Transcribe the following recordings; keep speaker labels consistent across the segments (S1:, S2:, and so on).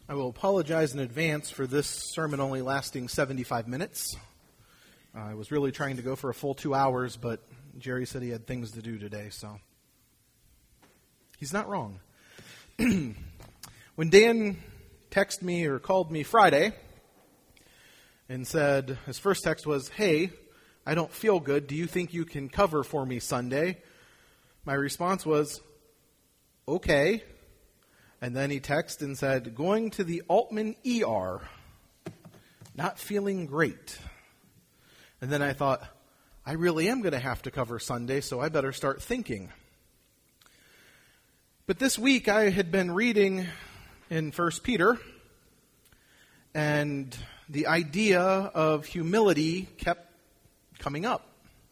S1: I will apologize in advance for this sermon only lasting 75 minutes. I was really trying to go for a full 2 hours, but Jerry said he had things to do today, so he's not wrong. When Dan texted me or called me Friday and said, his first text was, "Hey, I don't feel good. Do you think you can cover for me Sunday?" My response was, "Okay." And then he texted and said, "Going to the Altman ER. Not feeling great." And then I thought, I really am going to have to cover Sunday, so I better start thinking. But this week I had been reading in 1 Peter, and the idea of humility kept coming up.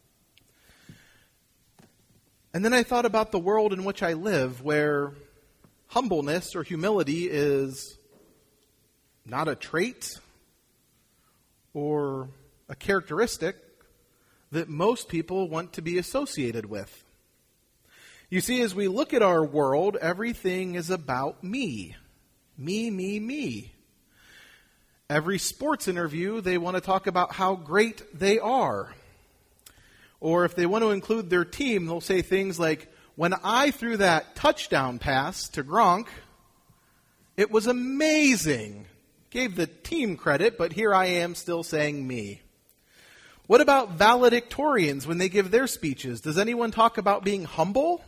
S1: And then I thought about the world in which I live, where humbleness or humility is not a trait or a characteristic that most people want to be associated with. You see, as we look at our world, everything is about me. Me, me, me. Every sports interview, they want to talk about how great they are. Or if they want to include their team, they'll say things like, "When I threw that touchdown pass to Gronk, it was amazing." Gave the team credit, but here I am still saying me. What about valedictorians when they give their speeches? Does anyone talk about being humble?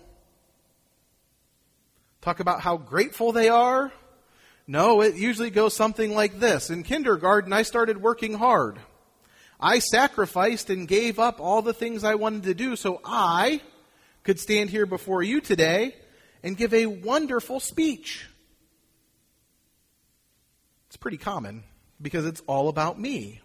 S1: Talk about how grateful they are? No, it usually goes something like this. In kindergarten, I started working hard. I sacrificed and gave up all the things I wanted to do so I could stand here before you today and give a wonderful speech. It's pretty common because it's all about me.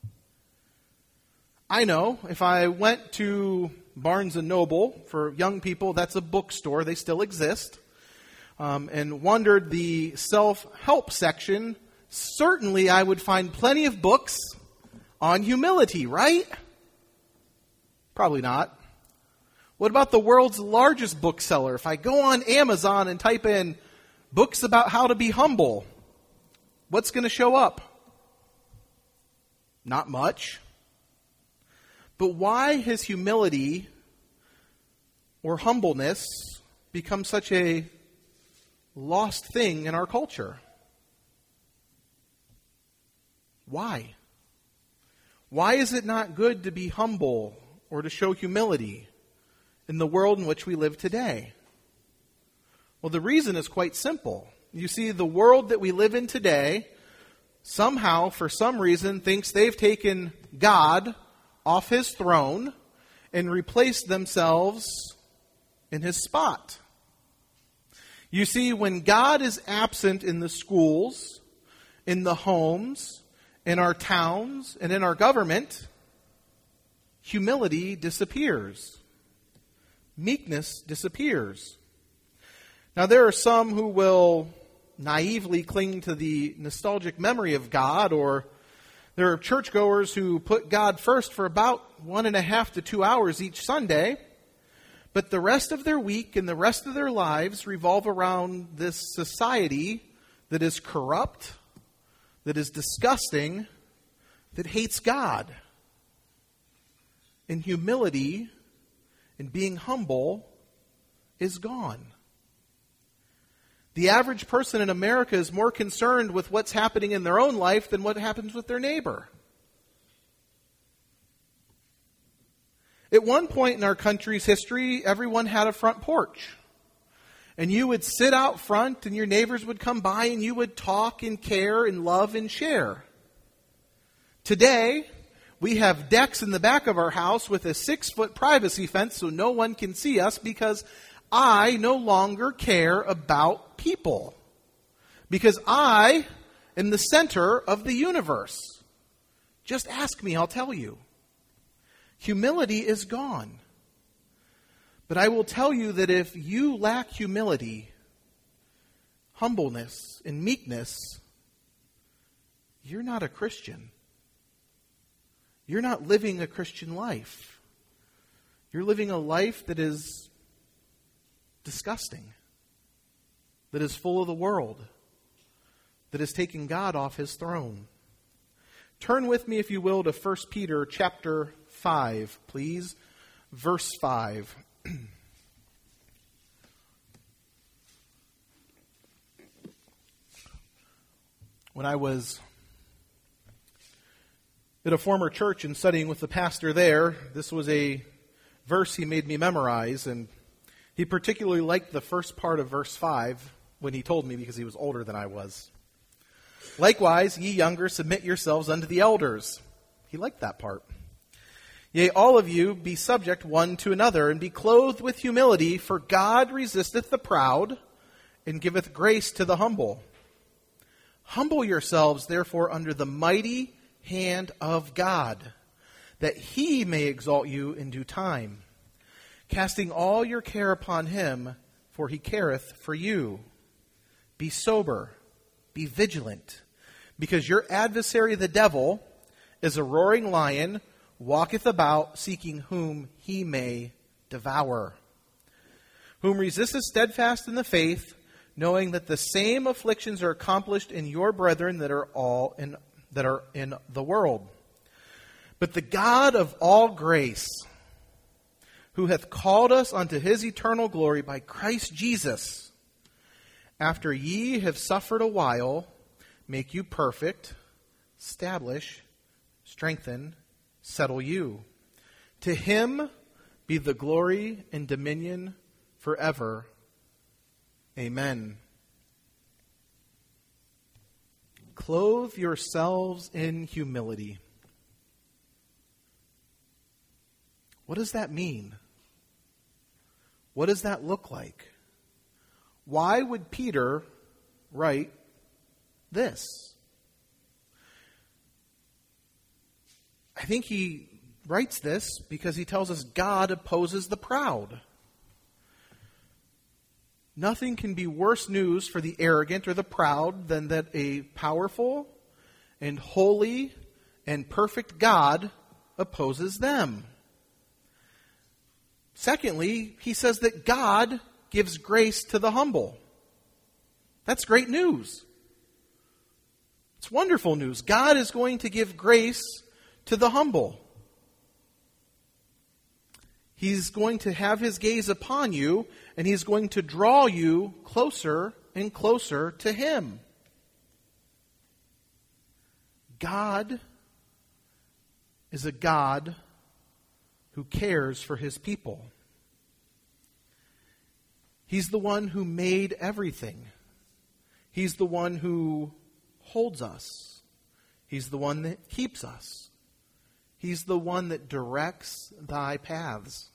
S1: I know if I went to Barnes & Noble, for young people, that's a bookstore, they still exist, and wandered the self-help section, certainly I would find plenty of books on humility, right? Probably not. What about the world's largest bookseller? If I go on Amazon and type in books about how to be humble, what's going to show up? Not much. But why has humility or humbleness become such a lost thing in our culture? Why? Why is it not good to be humble or to show humility in the world in which we live today? Well, the reason is quite simple. You see, the world that we live in today somehow, for some reason, thinks they've taken God off his throne and replaced themselves in his spot. You see, when God is absent in the schools, in the homes, in our towns, and in our government, humility disappears. Meekness disappears. Now, there are some who will naively cling to the nostalgic memory of God, or there are churchgoers who put God first for about 1.5 to 2 hours each Sunday, but the rest of their week and the rest of their lives revolve around this society that is corrupt, that is disgusting, that hates God. And humility and being humble is gone. The average person in America is more concerned with what's happening in their own life than what happens with their neighbor. At one point in our country's history, everyone had a front porch. And you would sit out front and your neighbors would come by and you would talk and care and love and share. Today, we have decks in the back of our house with a 6-foot privacy fence so no one can see us because I no longer care about people. Because I am the center of the universe. Just ask me, I'll tell you. Humility is gone. But I will tell you that if you lack humility, humbleness, and meekness, you're not a Christian. You're not living a Christian life. You're living a life that is disgusting, that is full of the world, that has taken God off his throne. Turn with me, if you will, to 1 Peter chapter 5, please. Verse 5. When I was at a former church and studying with the pastor there, this was a verse he made me memorize, and he particularly liked the first part of verse 5 when he told me, because he was older than I was. Likewise, ye younger, submit yourselves unto the elders. He liked that part. Yea, all of you be subject one to another, and be clothed with humility, for God resisteth the proud, and giveth grace to the humble. Humble yourselves, therefore, under the mighty hand of God, that he may exalt you in due time, casting all your care upon him, for he careth for you. Be sober, be vigilant, because your adversary the devil is a roaring lion, walketh about, seeking whom he may devour. Whom resisteth steadfast in the faith, knowing that the same afflictions are accomplished in your brethren that are in the world. But the God of all grace, who hath called us unto his eternal glory by Christ Jesus, after ye have suffered a while, make you perfect, establish, strengthen, settle you. To him be the glory and dominion forever. Amen. Clothe yourselves in humility. What does that mean? What does that look like? Why would Peter write this? I think he writes this because he tells us God opposes the proud. Nothing can be worse news for the arrogant or the proud than that a powerful and holy and perfect God opposes them. Secondly, he says that God gives grace to the humble. That's great news. It's wonderful news. God is going to give grace to the humble. He's going to have his gaze upon you, and he's going to draw you closer and closer to him. God is a God who cares for his people. He's the one who made everything. He's the one who holds us. He's the one that keeps us. He's the one that directs thy paths.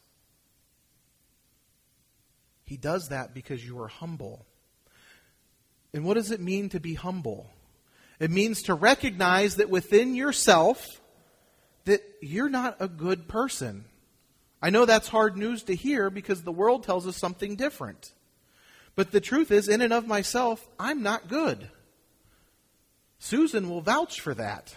S1: He does that because you are humble. And what does it mean to be humble? It means to recognize that within yourself that you're not a good person. I know that's hard news to hear because the world tells us something different. But the truth is, in and of myself, I'm not good. Susan will vouch for that.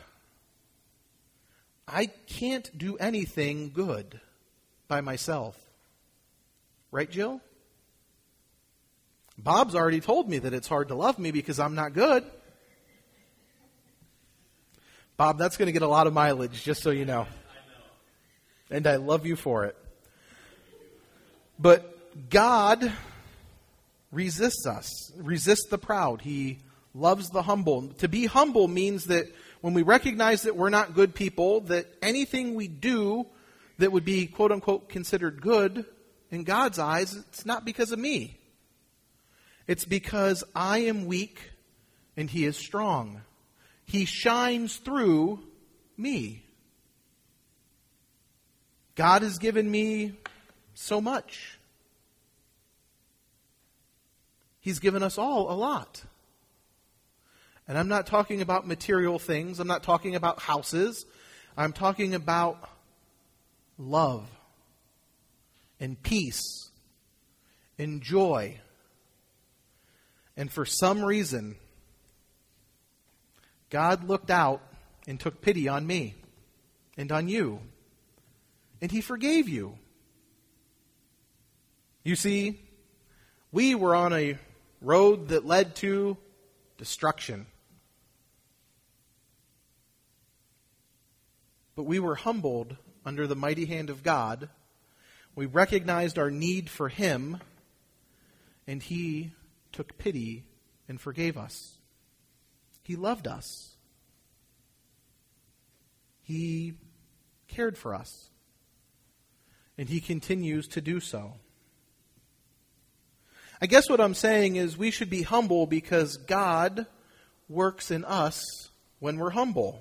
S1: I can't do anything good by myself. Right, Jill? Bob's already told me that it's hard to love me because I'm not good. Bob, that's going to get a lot of mileage, just so you know. And I love you for it. But God resists us, resists the proud. He loves the humble. To be humble means that when we recognize that we're not good people, that anything we do that would be, quote unquote, considered good in God's eyes, it's not because of me. It's because I am weak and he is strong. He shines through me. God has given me so much. He's given us all a lot. And I'm not talking about material things. I'm not talking about houses. I'm talking about love and peace and joy. And for some reason, God looked out and took pity on me and on you. And he forgave you. You see, we were on a road that led to destruction. but we were humbled under the mighty hand of God. We recognized our need for Him, and He took pity and forgave us. He loved us. He cared for us, and He continues to do so. I guess what I'm saying is we should be humble because God works in us when we're humble.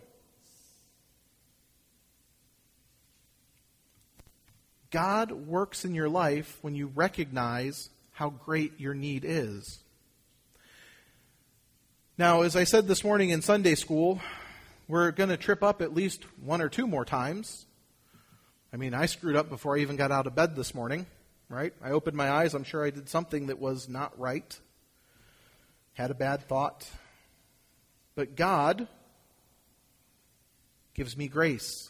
S1: God works in your life when you recognize how great your need is. Now, as I said this morning in Sunday school, we're going to trip up at least one or two more times. I mean, I screwed up before I even got out of bed this morning, right? I opened my eyes. I'm sure I did something that was not right. Had a bad thought. But God gives me grace.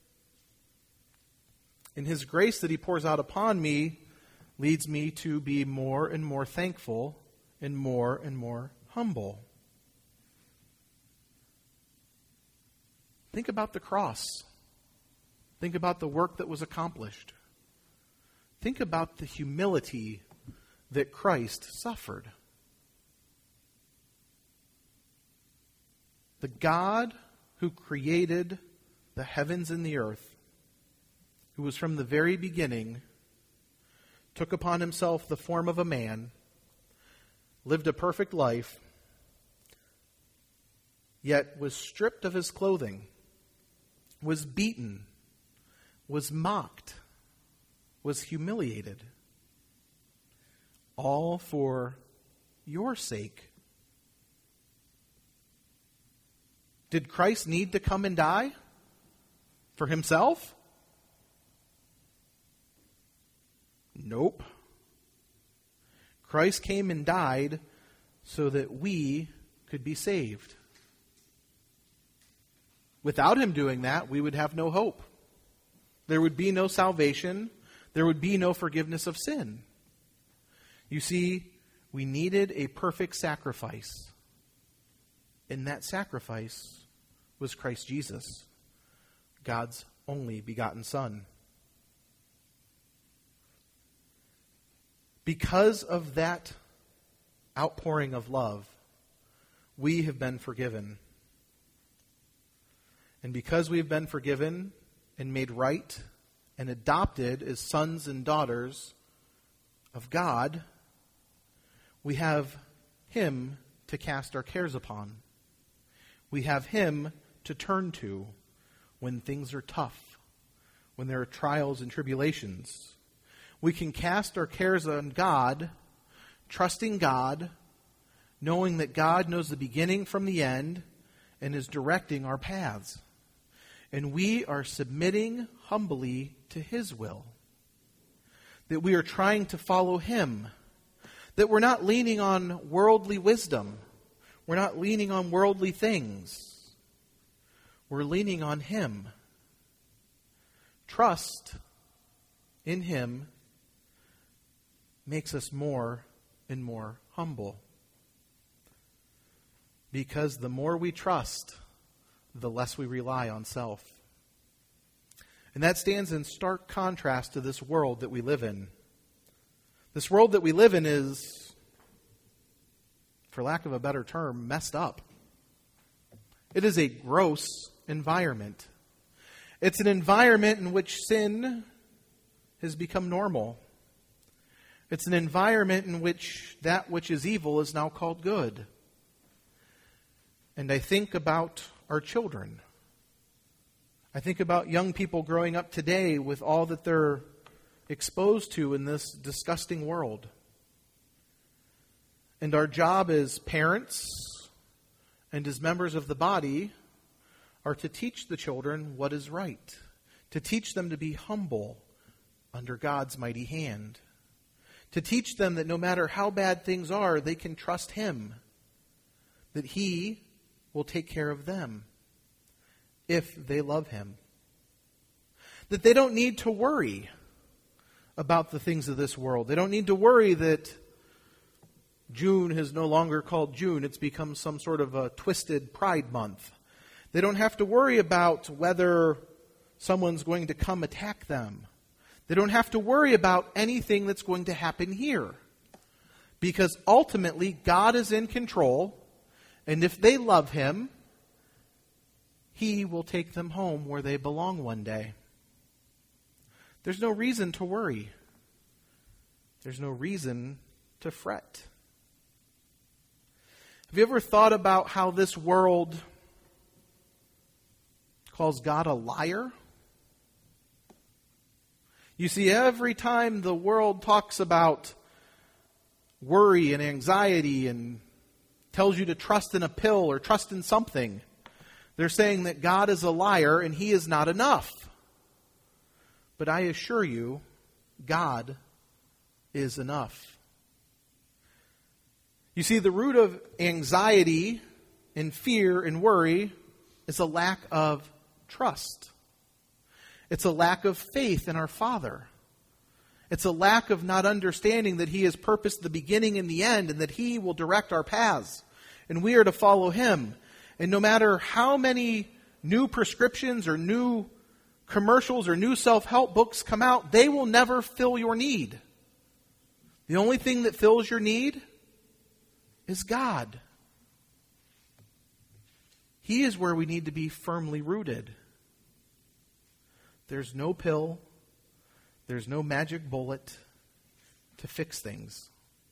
S1: And His grace that He pours out upon me leads me to be more and more thankful and more humble. Think about the cross. Think about the work that was accomplished. Think about the humility that Christ suffered. The God who created the heavens and the earth, who was from the very beginning, took upon Himself the form of a man, lived a perfect life, yet was stripped of His clothing, was beaten, was mocked, was humiliated, all for your sake. Did Christ need to come and die for Himself? Nope. Christ came and died so that we could be saved. Without Him doing that, we would have no hope. There would be no salvation. There would be no forgiveness of sin. You see, we needed a perfect sacrifice. And that sacrifice was Christ Jesus, God's only begotten Son. Because of that outpouring of love, we have been forgiven. And because we've been forgiven and made right and adopted as sons and daughters of God, we have Him to cast our cares upon. We have Him to turn to when things are tough, when there are trials and tribulations. We can cast our cares on God, trusting God, knowing that God knows the beginning from the end and is directing our paths. And we are submitting humbly to His will. That we are trying to follow Him. That we're not leaning on worldly wisdom. We're not leaning on worldly things. We're leaning on Him. Trust in Him makes us more and more humble. Because the more we trust, the less we rely on self. And that stands in stark contrast to this world that we live in. This world that we live in is, for lack of a better term, messed up. It is a gross environment. It's an environment in which sin has become normal. It's an environment in which that which is evil is now called good. And I think about our children. I think about young people growing up today with all that they're exposed to in this disgusting world. And our job as parents and as members of the body are to teach the children what is right, to teach them to be humble under God's mighty hand, to teach them that no matter how bad things are, they can trust Him, that He will take care of them if they love Him. That they don't need to worry about the things of this world. They don't need to worry that June is no longer called June. It's become some sort of a twisted Pride Month. They don't have to worry about whether someone's going to come attack them. They don't have to worry about anything that's going to happen here. Because ultimately, God is in control, and if they love Him, He will take them home where they belong one day. There's no reason to worry. There's no reason to fret. Have you ever thought about how this world calls God a liar? You see, every time the world talks about worry and anxiety and tells you to trust in a pill or trust in something, they're saying that God is a liar and He is not enough. But I assure you, God is enough. You see, the root of anxiety and fear and worry is a lack of trust. It's a lack of faith in our Father. It's a lack of not understanding that He has purposed the beginning and the end, and that He will direct our paths, and we are to follow Him. And no matter how many new prescriptions or new commercials or new self-help books come out, they will never fill your need. The only thing that fills your need is God. He is where we need to be firmly rooted. There's no pill, there's no magic bullet to fix things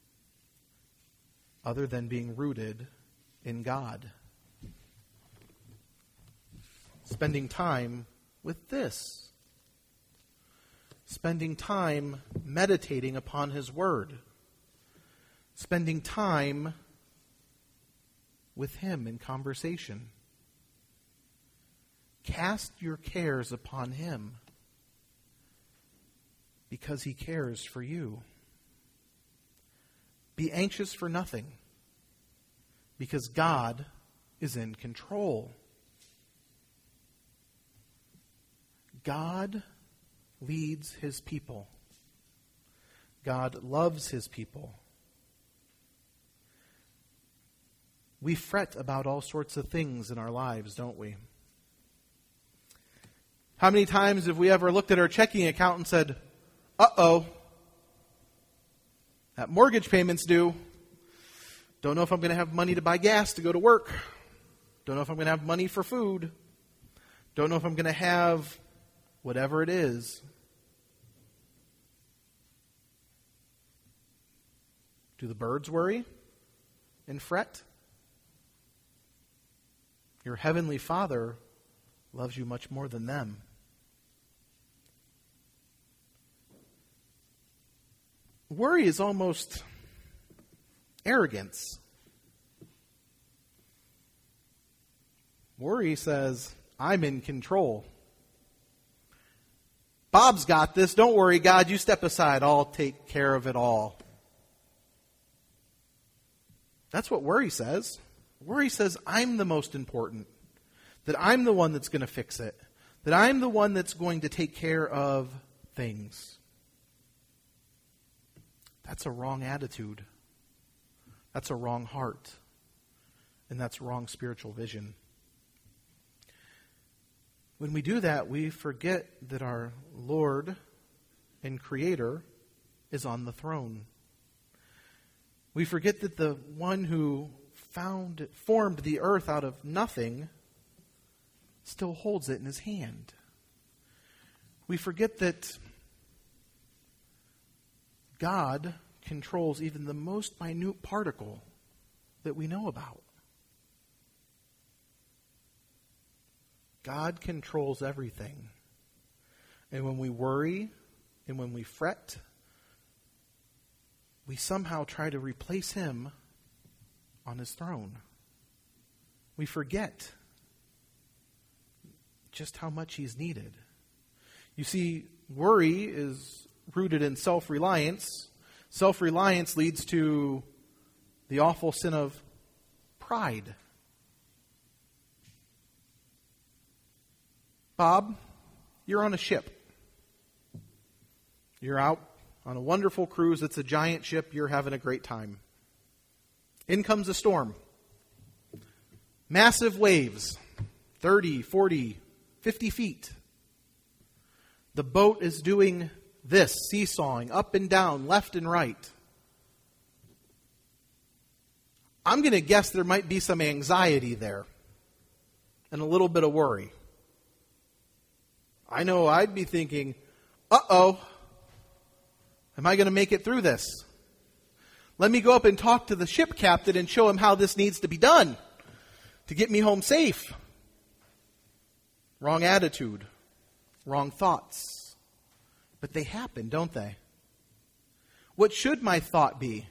S1: other than being rooted in God. Spending time with this. Spending time meditating upon His Word. Spending time with Him in conversation. Cast your cares upon Him because He cares for you. Be anxious for nothing because God is in control. God leads His people. God loves His people. We fret about all sorts of things in our lives, don't we? How many times have we ever looked at our checking account and said, uh-oh, that mortgage payment's due. Don't know if I'm going to have money to buy gas to go to work. Don't know if I'm going to have money for food. Don't know if I'm going to have whatever it is. Do the birds worry and fret? Your heavenly Father loves you much more than them. Worry is almost arrogance. Worry says, I'm in control. Bob's got this. Don't worry, God. You step aside. I'll take care of it all. That's what worry says. Worry says, I'm the most important. That I'm the one that's going to fix it. That I'm the one that's going to take care of things. That's a wrong attitude. That's a wrong heart. And that's wrong spiritual vision. When we do that, we forget that our Lord and Creator is on the throne. We forget that the one who formed the earth out of nothing still holds it in His hand. We forget that God controls even the most minute particle that we know about. God controls everything. And when we worry and when we fret, we somehow try to replace Him on His throne. We forget just how much He's needed. You see, worry is rooted in self-reliance. Self-reliance leads to the awful sin of pride. Bob, you're on a ship. You're out on a wonderful cruise. It's a giant ship. You're having a great time. In comes a storm. Massive waves, 30, 40, 50 feet. The boat is doing this, seesawing up and down, left and right. I'm going to guess there might be some anxiety there and a little bit of worry. I know I'd be thinking, uh-oh, am I going to make it through this? Let me go up and talk to the ship captain and show him how this needs to be done to get me home safe. Wrong attitude, wrong thoughts. But they happen, don't they? What should my thought be?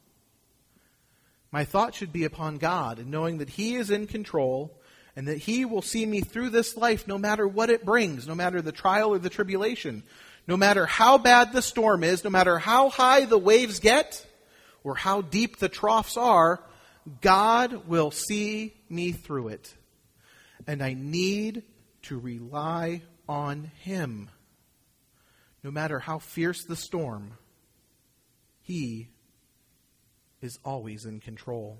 S1: My thought should be upon God and knowing that He is in control and that He will see me through this life no matter what it brings, no matter the trial or the tribulation, no matter how bad the storm is, no matter how high the waves get or how deep the troughs are, God will see me through it. And I need to rely on Him. No matter how fierce the storm, He is always in control.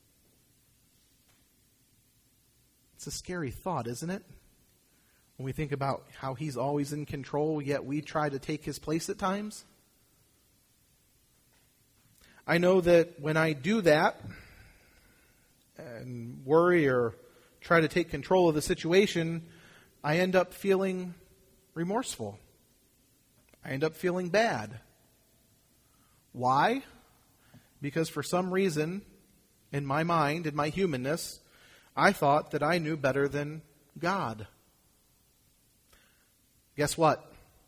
S1: It's a scary thought, isn't it? When we think about how He's always in control, yet we try to take His place at times. I know that when I do that and worry or try to take control of the situation, I end up feeling remorseful. I end up feeling bad. Why? Because for some reason, in my mind, in my humanness, I thought that I knew better than God. Guess what?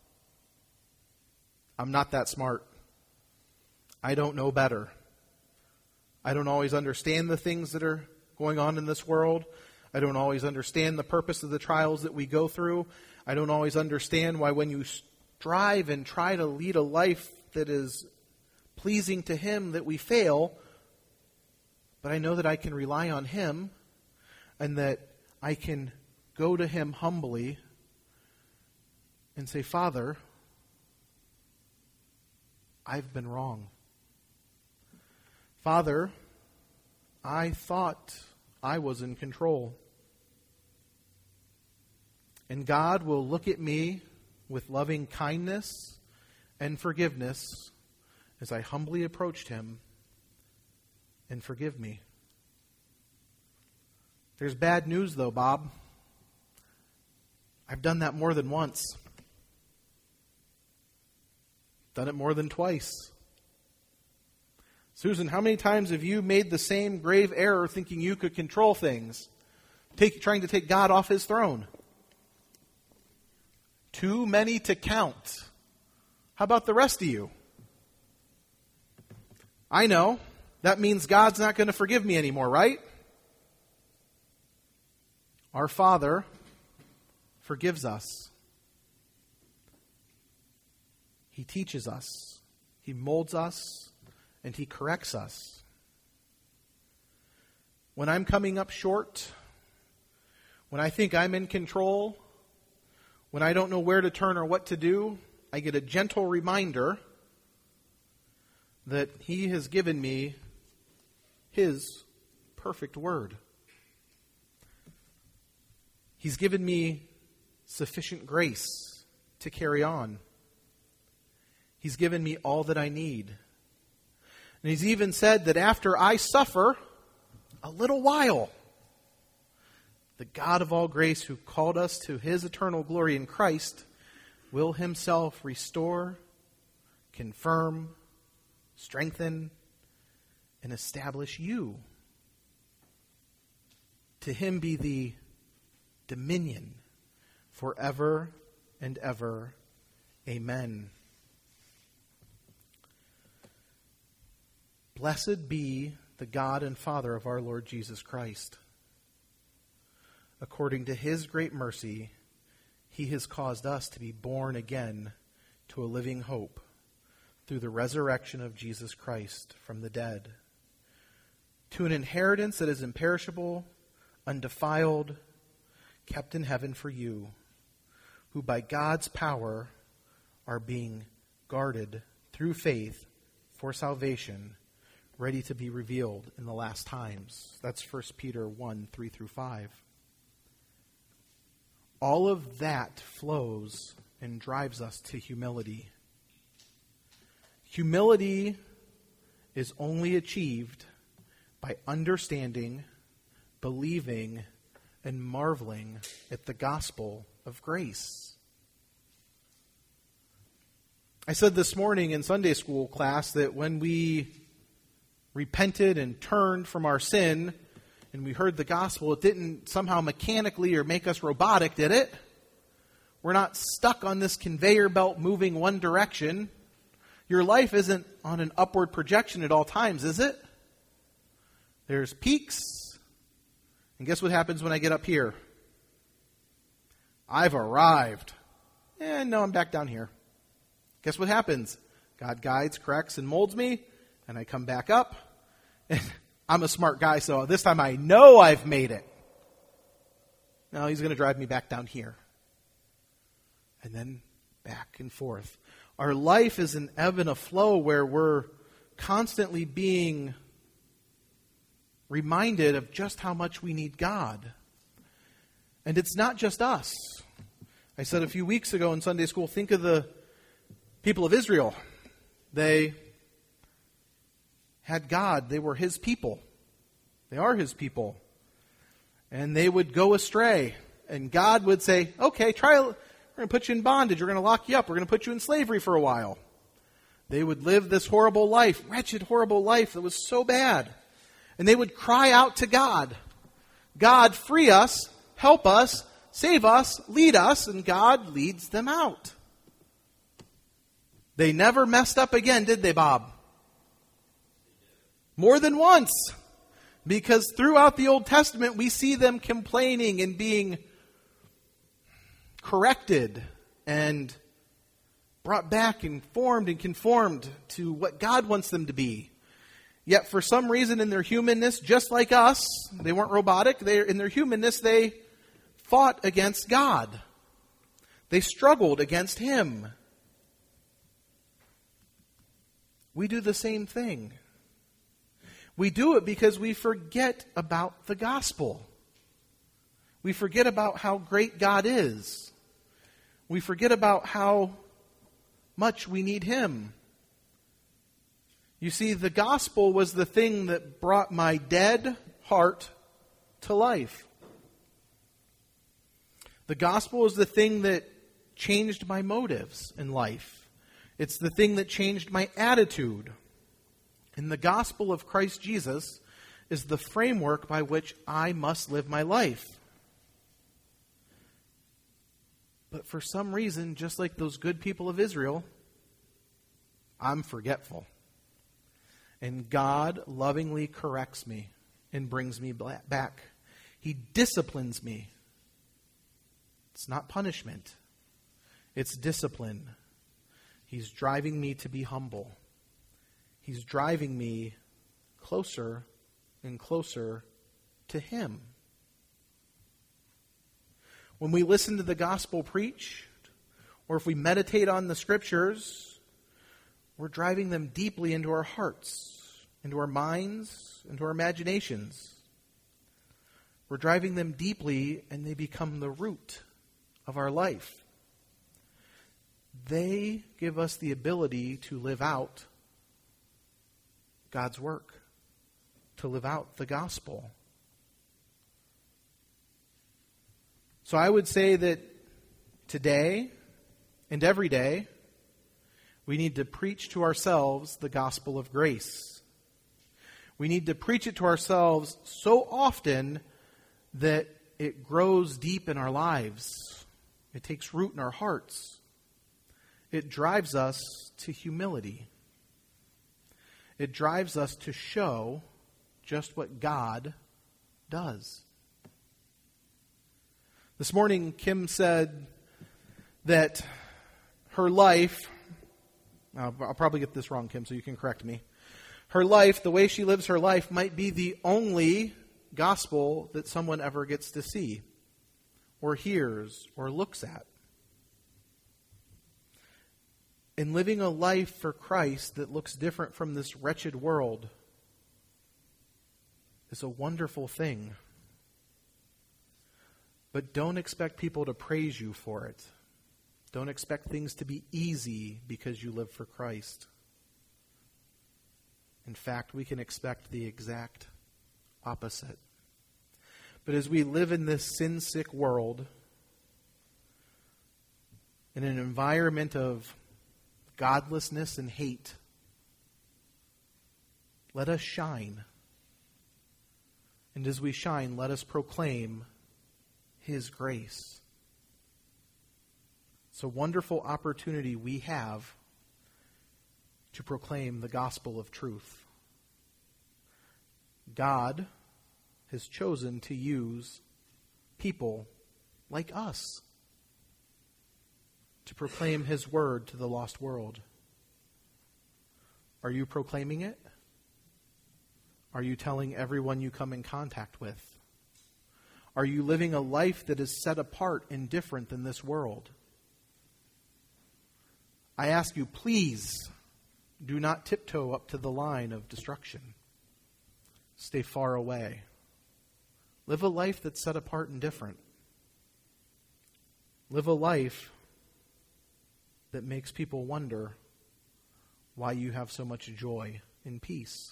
S1: I'm not that smart. I don't know better. I don't always understand the things that are going on in this world. I don't always understand the purpose of the trials that we go through. I don't always understand why when you strive and try to lead a life that is pleasing to Him that we fail. But I know that I can rely on Him and that I can go to Him humbly and say, Father, I've been wrong. Father, I thought I was in control. And God will look at me with loving kindness and forgiveness as I humbly approached Him and forgive me. There's bad news though, Bob. I've done that more than once. Done it more than twice. Susan, how many times have you made the same grave error thinking you could control things? Trying to take God off His throne? Too many to count. How about the rest of you? I know. That means God's not going to forgive me anymore, right? Our Father forgives us. He teaches us. He molds us. And He corrects us. When I'm coming up short, when I think I'm in control, when I don't know where to turn or what to do, I get a gentle reminder that He has given me His perfect word. He's given me sufficient grace to carry on. He's given me all that I need. And He's even said that after I suffer a little while, the God of all grace who called us to His eternal glory in Christ will Himself restore, confirm, strengthen, and establish you. To Him be the dominion forever and ever. Amen. Blessed be the God and Father of our Lord Jesus Christ. According to His great mercy, He has caused us to be born again to a living hope through the resurrection of Jesus Christ from the dead, to an inheritance that is imperishable, undefiled, kept in heaven for you, who by God's power are being guarded through faith for salvation, ready to be revealed in the last times. That's 1 Peter 1, 3-5. All of that flows and drives us to humility. Humility is only achieved by understanding, believing, and marveling at the gospel of grace. I said this morning in Sunday school class that when we repented and turned from our sin and we heard the gospel, it didn't somehow mechanically or make us robotic, did it? We're not stuck on this conveyor belt moving one direction. Your life isn't on an upward projection at all times, is it? There's peaks. And guess what happens when I get up here? I've arrived. And no, I'm back down here. Guess what happens? God guides, corrects, and molds me, and I come back up. And I'm a smart guy, so this time I know I've made it. Now he's going to drive me back down here. And then back and forth. Our life is an ebb and a flow where we're constantly being reminded of just how much we need God. And it's not just us. I said a few weeks ago in Sunday school, think of the people of Israel. They had God. They were His people. They are His people. And they would go astray. And God would say, okay, we're going to put you in bondage. We're going to lock you up. We're going to put you in slavery for a while. They would live this horrible life, wretched, horrible life that was so bad. And they would cry out to God. God, free us, help us, save us, lead us. And God leads them out. They never messed up again, did they, Bob? More than once. Because throughout the Old Testament, we see them complaining and being corrected and brought back and formed and conformed to what God wants them to be. Yet for some reason in their humanness, just like us, they weren't robotic, in their humanness they fought against God. They struggled against Him. We do the same thing. We do it because we forget about the gospel. We forget about how great God is. We forget about how much we need Him. You see, the gospel was the thing that brought my dead heart to life. The gospel is the thing that changed my motives in life. It's the thing that changed my attitude. And the gospel of Christ Jesus is the framework by which I must live my life. But for some reason, just like those good people of Israel, I'm forgetful. And God lovingly corrects me and brings me back. He disciplines me. It's not punishment. It's discipline. He's driving me to be humble. He's driving me closer and closer to Him. When we listen to the gospel preached, or if we meditate on the scriptures, we're driving them deeply into our hearts, into our minds, into our imaginations. We're driving them deeply, and they become the root of our life. They give us the ability to live out God's work, to live out the gospel. So I would say that today and every day, we need to preach to ourselves the gospel of grace. We need to preach it to ourselves so often that it grows deep in our lives. It takes root in our hearts. It drives us to humility. It drives us to show just what God does. This morning, Kim said that her life, I'll probably get this wrong, Kim, so you can correct me. Her life, the way she lives her life, might be the only gospel that someone ever gets to see, or hears, or looks at. In living a life for Christ that looks different from this wretched world is a wonderful thing. But don't expect people to praise you for it. Don't expect things to be easy because you live for Christ. In fact, we can expect the exact opposite. But as we live in this sin-sick world, in an environment of godlessness and hate, let us shine. And as we shine, let us proclaim His grace. It's a wonderful opportunity we have to proclaim the gospel of truth. God has chosen to use people like us to proclaim His word to the lost world. Are you proclaiming it? Are you telling everyone you come in contact with? Are you living a life that is set apart and different than this world? I ask you, please do not tiptoe up to the line of destruction. Stay far away. Live a life that's set apart and different. Live a life that makes people wonder why you have so much joy and peace.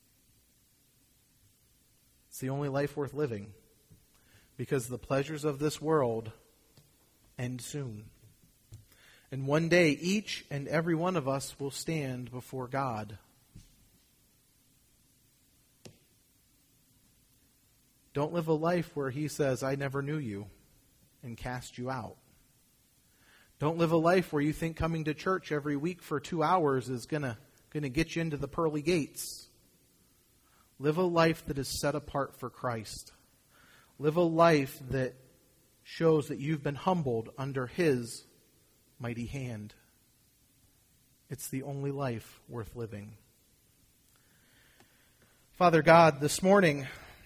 S1: It's the only life worth living, because the pleasures of this world end soon. And one day, each and every one of us will stand before God. Don't live a life where He says, I never knew you, and cast you out. Don't live a life where you think coming to church every week for 2 hours is going to get you into the pearly gates. Live a life that is set apart for Christ. Live a life that shows that you've been humbled under His mighty hand. It's the only life worth living. Father God, this morning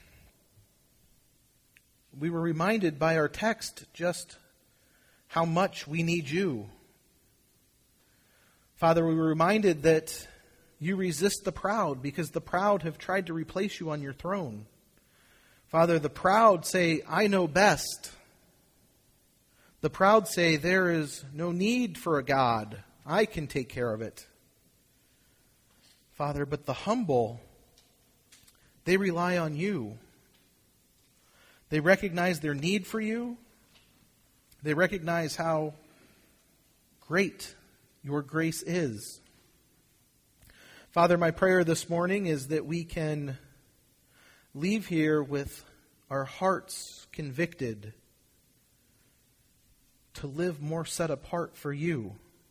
S1: we were reminded by our text just how much we need you. Father, we were reminded that you resist the proud because the proud have tried to replace you on your throne. Father, the proud say, I know best. The proud say, there is no need for a God. I can take care of it. Father, but the humble, they rely on you. They recognize their need for you. They recognize how great your grace is. Father, my prayer this morning is that we can leave here with our hearts convicted to live more set apart for you.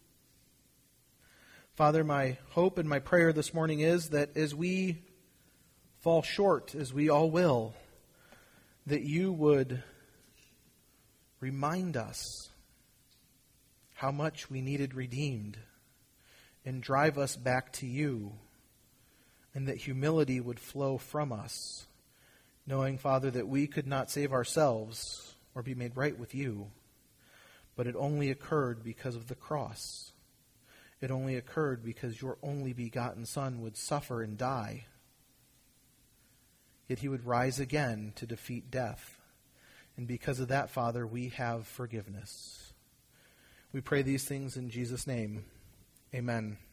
S1: Father, my hope and my prayer this morning is that as we fall short, as we all will, that you would remind us how much we needed redeemed and drive us back to you, and that humility would flow from us, knowing, Father, that we could not save ourselves or be made right with you, but it only occurred because of the cross. It only occurred because your only begotten Son would suffer and die, yet He would rise again to defeat death. And because of that, Father, we have forgiveness. We pray these things in Jesus' name. Amen.